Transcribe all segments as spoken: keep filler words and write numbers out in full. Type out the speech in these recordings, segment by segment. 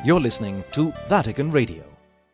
You're listening to Vatican Radio.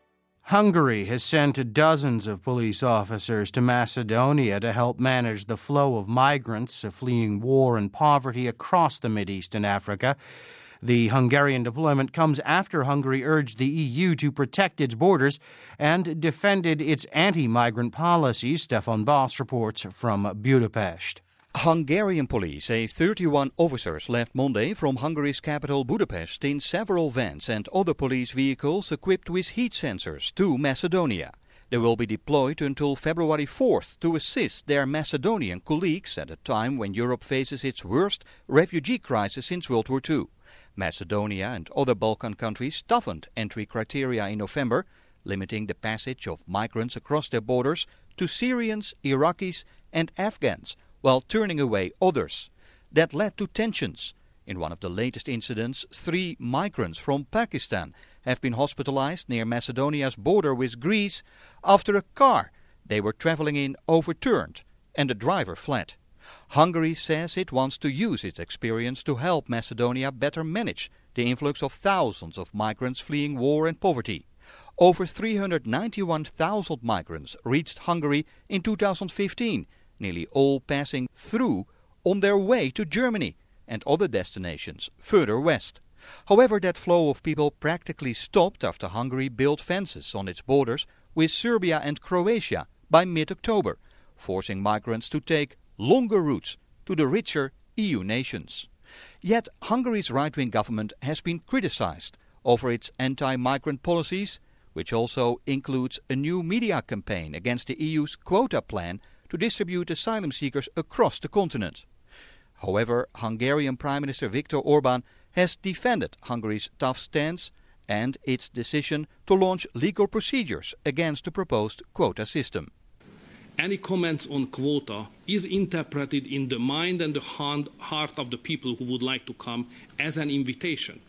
Hungary has sent dozens of police officers to Macedonia to help manage the flow of migrants fleeing war and poverty across the Mideast and Africa. The Hungarian deployment comes after Hungary urged the E U to protect its borders and defended its anti-migrant policies. Stefan Bos reports from Budapest. Hungarian police say thirty-one officers left Monday from Hungary's capital Budapest in several vans and other police vehicles equipped with heat sensors to Macedonia. They will be deployed until February fourth to assist their Macedonian colleagues at a time when Europe faces its worst refugee crisis since World War Two. Macedonia and other Balkan countries toughened entry criteria in November, limiting the passage of migrants across their borders to Syrians, Iraqis and Afghans, while turning away others. That led to tensions. In one of the latest incidents, three migrants from Pakistan have been hospitalized near Macedonia's border with Greece after a car they were traveling in overturned and the driver fled. Hungary says it wants to use its experience to help Macedonia better manage the influx of thousands of migrants fleeing war and poverty. Over three hundred ninety-one thousand migrants reached Hungary in two thousand fifteen, nearly all passing through on their way to Germany and other destinations further west. However, that flow of people practically stopped after Hungary built fences on its borders with Serbia and Croatia by mid-October, forcing migrants to take longer routes to the richer E U nations. Yet Hungary's right-wing government has been criticized over its anti-migrant policies, which also includes a new media campaign against the E U's quota plan to distribute asylum seekers across the continent. However, Hungarian Prime Minister Viktor Orban has defended Hungary's tough stance and its decision to launch legal procedures against the proposed quota system. Any comments on quota is interpreted in the mind and the heart of the people who would like to come as an invitation.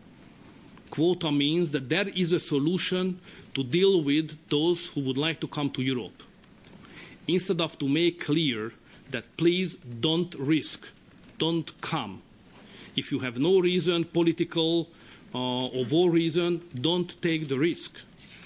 Quota means that there is a solution to deal with those who would like to come to Europe. Instead of to make clear that please don't risk, don't come. If you have no reason, political uh, or war reason, don't take the risk.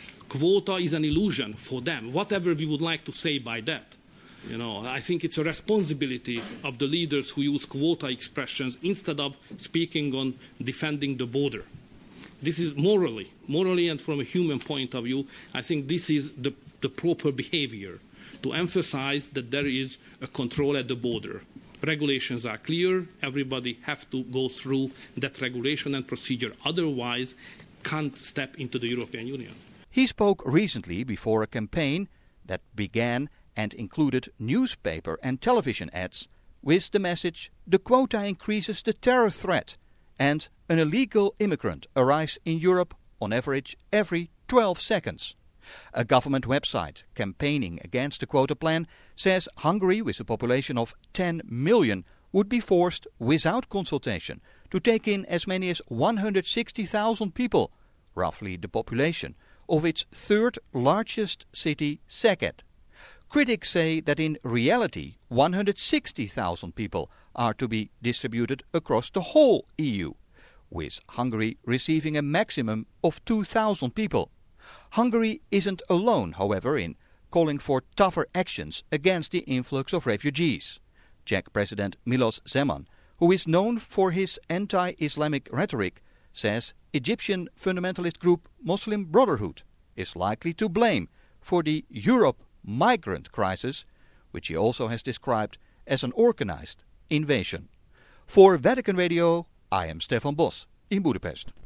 Quota is an illusion for them, whatever we would like to say by that. You know, I think it's a responsibility of the leaders who use quota expressions instead of speaking on defending the border. This is morally, morally and from a human point of view, I think this is the, the proper behavior, to emphasize that there is a control at the border. Regulations are clear, everybody has to go through that regulation and procedure, otherwise can't step into the European Union. He spoke recently before a campaign that began and included newspaper and television ads with the message "The quota increases the terror threat" and "An illegal immigrant arrives in Europe on average every twelve seconds." A government website campaigning against the quota plan says Hungary, with a population of ten million, would be forced, without consultation, to take in as many as one hundred sixty thousand people, roughly the population of its third largest city, Szeged. Critics say that in reality one hundred sixty thousand people are to be distributed across the whole E U, with Hungary receiving a maximum of two thousand people. Hungary isn't alone, however, in calling for tougher actions against the influx of refugees. Czech President Miloš Zeman, who is known for his anti-Islamic rhetoric, says Egyptian fundamentalist group Muslim Brotherhood is likely to blame for the Europe migrant crisis, which he also has described as an organized invasion. For Vatican Radio, I am Stefan Bos in Budapest.